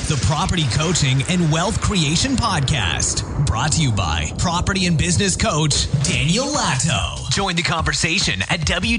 the Property Coaching and Wealth Creation Podcast. Brought to you by property and business coach Daniel Latto. Join the conversation at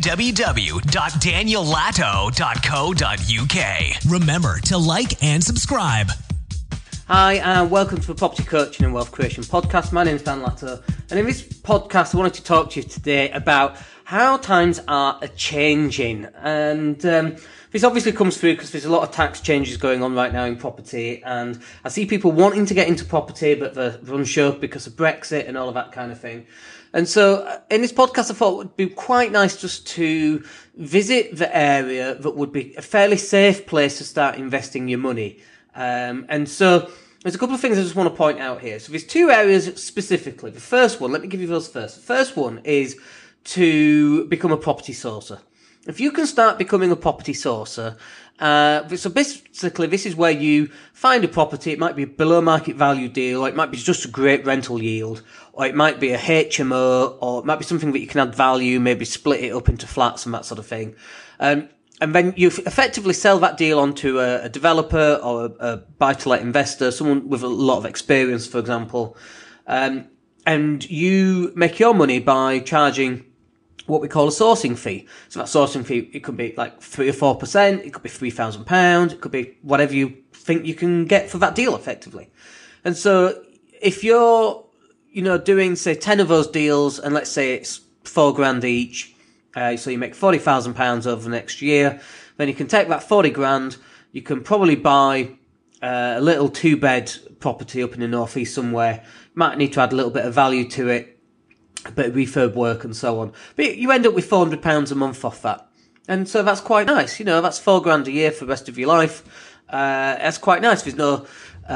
www.daniellatto.co.uk. Remember to like and subscribe. Hi, and welcome to the Property Coaching and Wealth Creation Podcast. My name is Dan Latto, and in this podcast I wanted to talk to you today about how times are changing. And this obviously comes through because there's a lot of tax changes going on right now in property, and I see people wanting to get into property but they're unsure because of Brexit and all of that kind of thing. And so in this podcast I thought it would be quite nice just to visit the area that would be a fairly safe place to start investing your money. And so there's a couple of things I just want to point out here. So there's two areas specifically. The first one, let me give you those first. The first one is to become a property sourcer. If you can start becoming a property sourcer, so basically this is where you find a property. It might be a below market value deal, or it might be just a great rental yield, or it might be a HMO, or it might be something that you can add value, maybe split it up into flats and that sort of thing. And then you effectively sell that deal onto a developer or a buy-to-let investor, someone with a lot of experience, for example. And you make your money by charging what we call a sourcing fee. So that sourcing fee, it could be like 3 or 4%, it could be £3,000, it could be whatever you think you can get for that deal effectively. And so if you're, doing say 10 of those deals, and let's say it's £4,000 each, so you make £40,000 over the next year, then you can take that 40 grand, you can probably buy a little 2-bed property up in the northeast somewhere. You might need to add a little bit of value to it, a bit of refurb work and so on. But you end up with £400 a month off that. And so that's quite nice. That's £4,000 a year for the rest of your life. That's quite nice. There's no,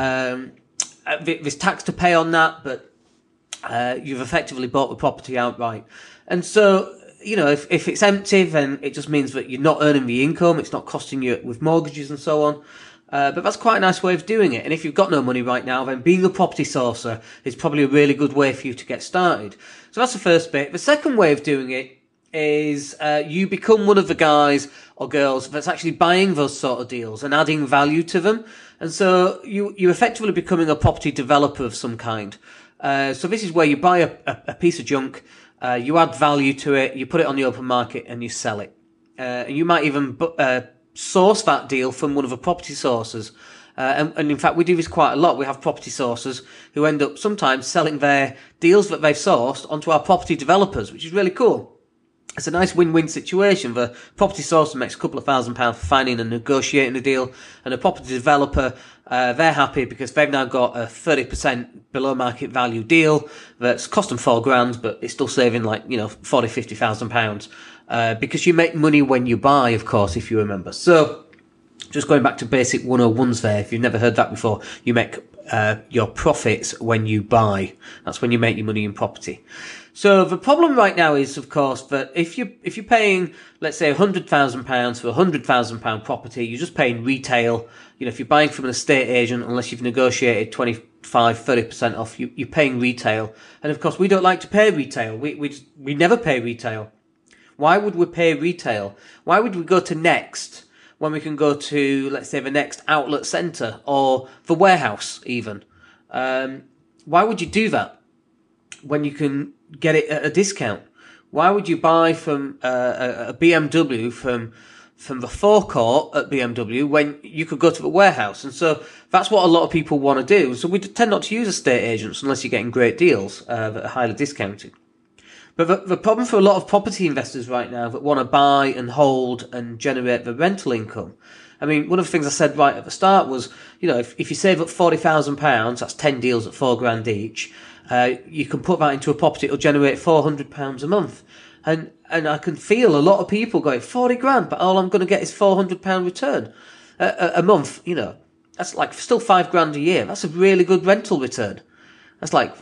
there's tax to pay on that, but you've effectively bought the property outright. And so, if it's empty, then it just means that you're not earning the income. It's not costing you with mortgages and so on. But that's quite a nice way of doing it. And if you've got no money right now, then being a property sourcer is probably a really good way for you to get started. So that's the first bit. The second way of doing it is you become one of the guys or girls that's actually buying those sort of deals and adding value to them. And so you're effectively becoming a property developer of some kind. So this is where you buy a piece of junk, you add value to it, you put it on the open market and you sell it. And you might even source that deal from one of the property sources. And in fact, we do this quite a lot. We have property sourcers who end up sometimes selling their deals that they've sourced onto our property developers, which is really cool. It's a nice win-win situation. The property sourcer makes a couple of £1,000 for finding and negotiating the deal, and the property developer, they're happy because they've now got a 30% below market value deal that's cost them £4,000, but it's still saving £40,000-50,000. Because you make money when you buy, of course, if you remember. So, just going back to basic 101s there, if you've never heard that before, you make your profits when you buy. That's when you make your money in property. So the problem right now is, of course, that if you're paying, let's say, £100,000 for a £100,000 property, you're just paying retail. If you're buying from an estate agent, unless you've negotiated 25-30% off, you're paying retail. And of course, we don't like to pay retail. We never pay retail. Why would we pay retail? Why would we go to Next when we can go to, let's say, the Next outlet centre or the warehouse even? Why would you do that when you can get it at a discount? Why would you buy from a BMW from the forecourt at BMW when you could go to the warehouse? And so that's what a lot of people want to do. So we tend not to use estate agents unless you're getting great deals that are highly discounted. But the problem for a lot of property investors right now that want to buy and hold and generate the rental income, I mean, one of the things I said right at the start was, if you save up £40,000, that's 10 deals at £4,000 each, you can put that into a property, it'll generate £400 a month. And I can feel a lot of people going, 40 grand, but all I'm going to get is £400 return a month, that's like still £5,000 a year. That's a really good rental return. That's like,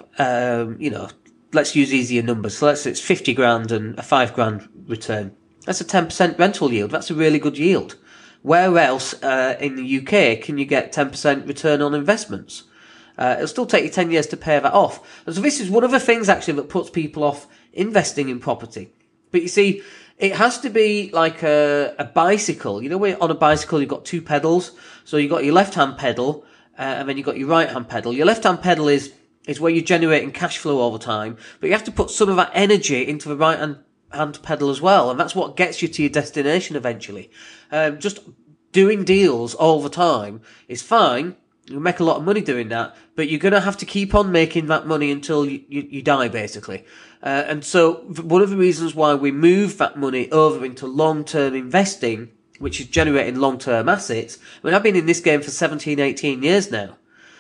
let's use easier numbers. So let's say it's 50 grand and a £5,000 return. That's a 10% rental yield. That's a really good yield. Where else in the UK can you get 10% return on investments? It'll still take you 10 years to pay that off. And so this is one of the things actually that puts people off investing in property. But you see, it has to be like a bicycle. Where on a bicycle you've got two pedals. So you've got your left-hand pedal and then you've got your right-hand pedal. Your left-hand pedal is where you're generating cash flow all the time, but you have to put some of that energy into the right-hand pedal as well, and that's what gets you to your destination eventually. Just doing deals all the time is fine. You make a lot of money doing that, but you're going to have to keep on making that money until you die, basically. And so one of the reasons why we move that money over into long-term investing, which is generating long-term assets. I mean, I've been in this game for 17, 18 years now.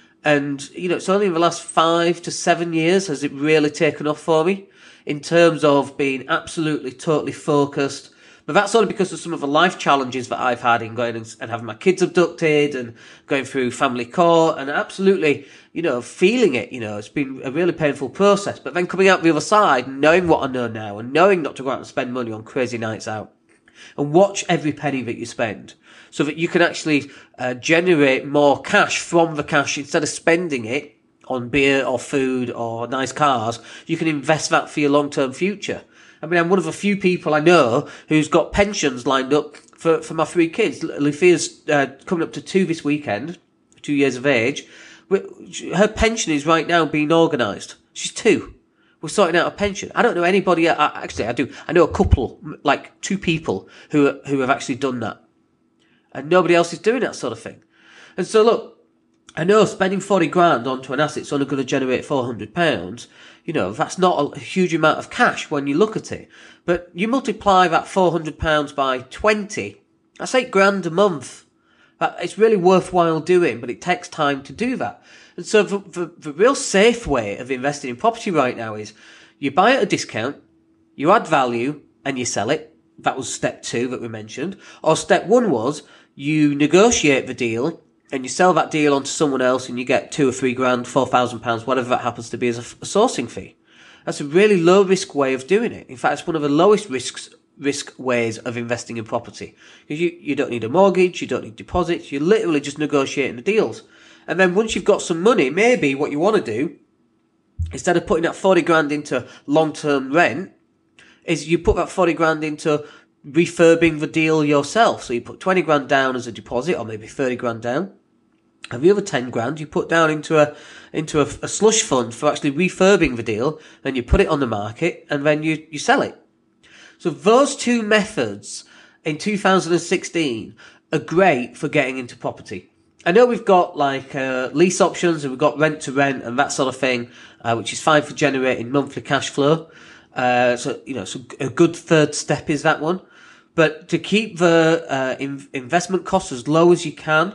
And, it's only in the last 5 to 7 years has it really taken off for me in terms of being absolutely, totally focused. But that's only because of some of the life challenges that I've had in going and having my kids abducted and going through family court and absolutely, feeling it. It's been a really painful process. But then coming out the other side, knowing what I know now and knowing not to go out and spend money on crazy nights out and watch every penny that you spend so that you can actually generate more cash from the cash instead of spending it on beer or food or nice cars. You can invest that for your long-term future. I mean, I'm one of a few people I know who's got pensions lined up for my 3 kids. Lufia's coming up to 2 this weekend, 2 years of age. Her pension is right now being organised. She's 2. We're sorting out a pension. I don't know anybody. Actually, I do. I know a couple, like 2 people who have actually done that, and nobody else is doing that sort of thing. And so, look, I know spending 40 grand onto an asset's only going to generate £400. That's not a huge amount of cash when you look at it. But you multiply that £400 by 20, that's 8 grand a month. It's really worthwhile doing, but it takes time to do that. And so the real safe way of investing in property right now is you buy at a discount, you add value, and you sell it. That was step 2 that we mentioned. Or step 1 was you negotiate the deal, and you sell that deal onto someone else and you get 2 or 3 grand, £4,000, whatever that happens to be as a sourcing fee. That's a really low risk way of doing it. In fact, it's one of the lowest risk ways of investing in property. Because you don't need a mortgage, you don't need deposits, you're literally just negotiating the deals. And then once you've got some money, maybe what you want to do, instead of putting that 40 grand into long-term rent, is you put that 40 grand into refurbing the deal yourself. So you put 20 grand down as a deposit, or maybe 30 grand down. And the other 10 grand you put down into a slush fund for actually refurbing the deal, then you put it on the market, and then you sell it. So those 2 methods in 2016 are great for getting into property. I know we've got lease options and we've got rent to rent and that sort of thing, which is fine for generating monthly cash flow. So a good third step is that one. But to keep the investment costs as low as you can,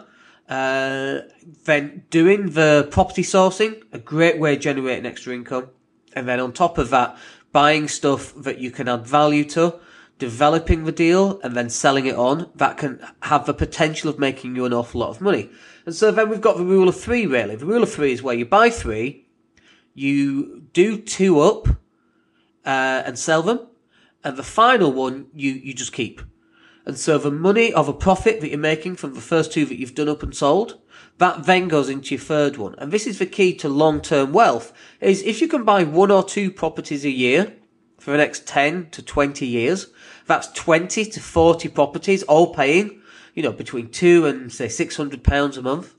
then doing the property sourcing, a great way of generating extra income. And then on top of that, buying stuff that you can add value to, developing the deal, and then selling it on, that can have the potential of making you an awful lot of money. And so then we've got the rule of 3, really. The rule of 3 is where you buy 3, you do 2 up, and sell them, and the final one you just keep. And so the money or the profit that you're making from the first 2 that you've done up and sold, that then goes into your third one. And this is the key to long-term wealth, is if you can buy 1 or 2 properties a year for the next 10 to 20 years, that's 20 to 40 properties, all paying, between £2 and say £600 a month.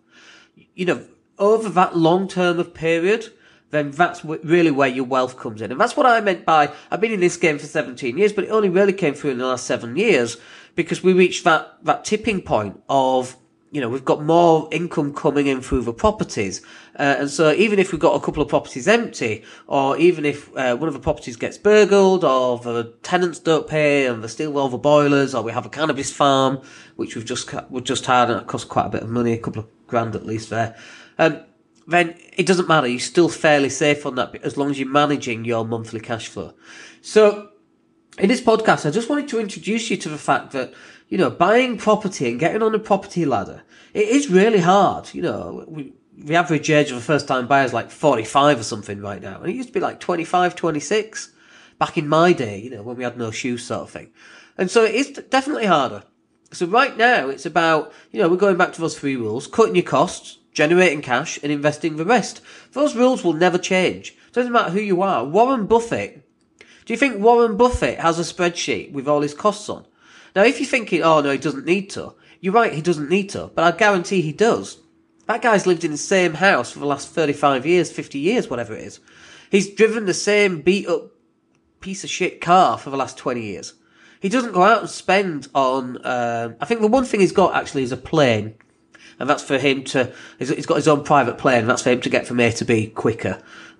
Over that long term of period, then that's really where your wealth comes in. And that's what I meant by, I've been in this game for 17 years, but it only really came through in the last 7 years because we reached that tipping point of, we've got more income coming in through the properties. And so even if we've got a couple of properties empty, or even if one of the properties gets burgled, or the tenants don't pay and they steal all the boilers, or we have a cannabis farm, which we've just had, and it costs quite a bit of money, a couple of grand at least there, then it doesn't matter. You're still fairly safe on that as long as you're managing your monthly cash flow. So in this podcast, I just wanted to introduce you to the fact that, buying property and getting on a property ladder, it is really hard. The average age of a first-time buyer is like 45 or something right now. And it used to be like 25, 26 back in my day, when we had no shoes sort of thing. And so it is definitely harder. So right now it's about, we're going back to those 3 rules: cutting your costs, generating cash, and investing the rest. Those rules will never change. It doesn't matter who you are. Warren Buffett. Do you think Warren Buffett has a spreadsheet with all his costs on? Now, if you're thinking, oh no, he doesn't need to, you're right, he doesn't need to, but I guarantee he does. That guy's lived in the same house for the last 35 years, 50 years, whatever it is. He's driven the same beat-up piece of shit car for the last 20 years. He doesn't go out and spend on... I think the one thing he's got, actually, is a plane. And that's for him to... He's got his own private plane, and that's for him to get from A to B quicker.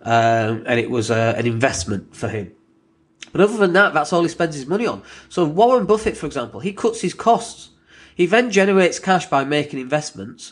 And it was an investment for him. But other than that, that's all he spends his money on. So Warren Buffett, for example, he cuts his costs. He then generates cash by making investments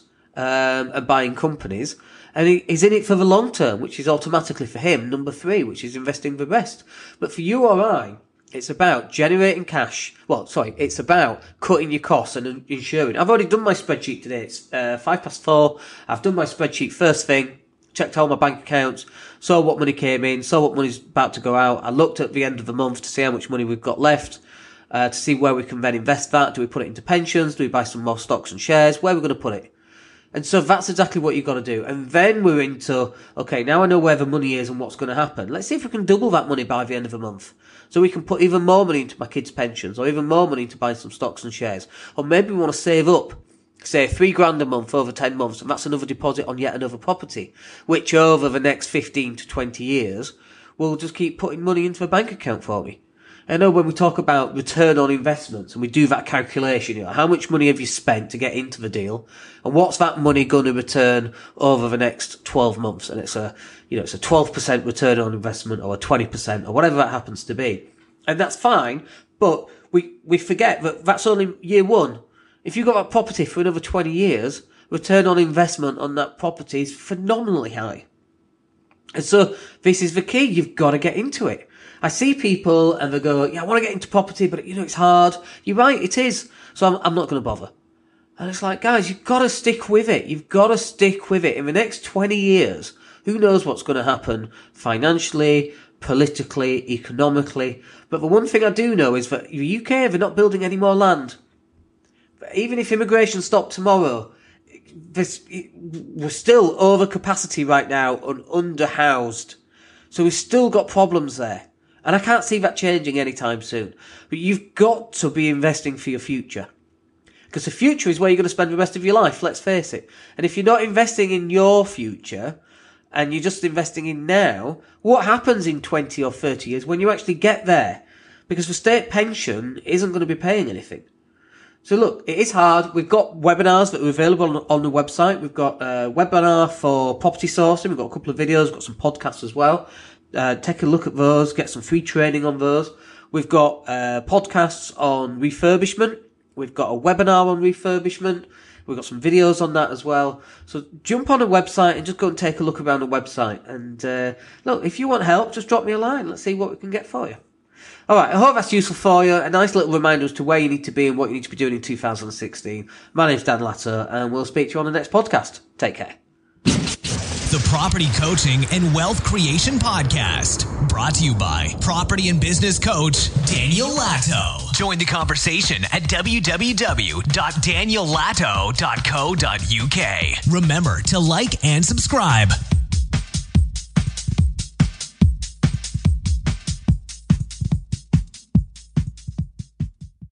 and buying companies. And he's in it for the long term, which is automatically for him number 3, which is investing the rest. But for you or I, it's about generating cash. It's about cutting your costs and ensuring. I've already done my spreadsheet today. It's 4:05. I've done my spreadsheet first thing, checked all my bank accounts, saw what money came in, saw what money's about to go out. I looked at the end of the month to see how much money we've got left, to see where we can then invest that. Do we put it into pensions? Do we buy some more stocks and shares? Where are we going to put it? And so that's exactly what you've got to do. And then we're into, okay, now I know where the money is and what's going to happen. Let's see if we can double that money by the end of the month. So we can put even more money into my kids' pensions, or even more money into buying some stocks and shares. Or maybe we want to save up, say, $3,000 a month over 10 months, and that's another deposit on yet another property, which over the next 15 to 20 years will just keep putting money into a bank account for me. I know when we talk about return on investments and we do that calculation, how much money have you spent to get into the deal, and what's that money going to return over the next 12 months? And it's a 12% return on investment, or a 20%, or whatever that happens to be. And that's fine, but we forget that that's only year one. If you've got that property for another 20 years, return on investment on that property is phenomenally high. And so this is the key. You've got to get into it. I see people and they go, I want to get into property, but it's hard. You're right, it is. So I'm not going to bother. And it's like, guys, you've got to stick with it. You've got to stick with it. In the next 20 years, who knows what's going to happen financially, politically, economically. But the one thing I do know is that the UK, they're not building any more land. Even if immigration stopped tomorrow, we're still over capacity right now and underhoused. So we've still got problems there. And I can't see that changing anytime soon. But you've got to be investing for your future. Because the future is where you're going to spend the rest of your life, let's face it. And if you're not investing in your future, and you're just investing in now, what happens in 20 or 30 years when you actually get there? Because the state pension isn't going to be paying anything. So look, it is hard. We've got webinars that are available on the website. We've got a webinar for property sourcing. We've got a couple of videos. We've got some podcasts as well. Take a look at those. Get some free training on those. We've got podcasts on refurbishment. We've got a webinar on refurbishment. We've got some videos on that as well. So jump on the website and just go and take a look around the website. And look, if you want help, just drop me a line. Let's see what we can get for you. All right, I hope that's useful for you. A nice little reminder as to where you need to be and what you need to be doing in 2016. My name's Dan Latto, and we'll speak to you on the next podcast. Take care. The Property Coaching and Wealth Creation Podcast, brought to you by property and business coach Daniel Latto. Join the conversation at www.daniellatto.co.uk. Remember to like and subscribe.